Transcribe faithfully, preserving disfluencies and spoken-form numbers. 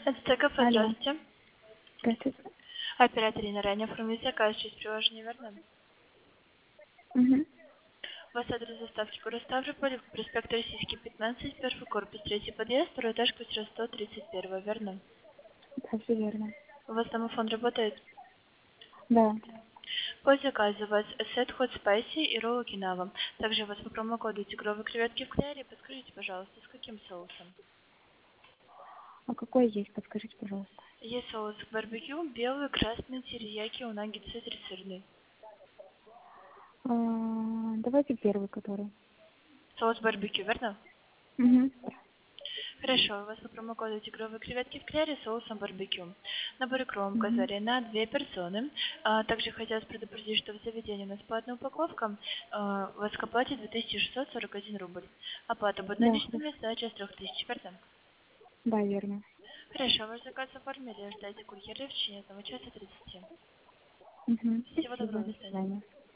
Это ТКФ, Алло. здравствуйте. Здравствуйте. Оператор Инна, ранее оформили заказ через приложение, верно? Угу. У вас адрес доставки город Ставрополь, проспект Российский, пятнадцать, первый корпус, третий подъезд, второй этаж, квартира сто тридцать один, верно? Да, все верно. У вас домофон работает? Да. По заказу у вас сет хот спайси и ролл окинава. Также у вас по промокоду тигровые креветки в кляре. Подскажите, пожалуйста, с каким соусом? А какой есть, подскажите, пожалуйста. Есть соус барбекю, белый, красный, терияки, унаги, цезарь, сырный. А, давайте первый, который. Соус барбекю, верно? Угу. Хорошо, у вас по промокоду тигровые креветки в кляре с соусом барбекю. Набор икром Угу. казари на две персоны. А, также хотелось предупредить, что в заведении у нас платная упаковка. А, у вас к оплате две тысячи шестьсот сорок один рубль. Оплата будет Да, хорошо. наличными, сдача с трех тысяч, верно? Да, верно. Хорошо, ваш заказ оформили, ждайте курьера в течение одного часа тридцати. Угу. Всего Спасибо, доброго, до до свидания. свидания.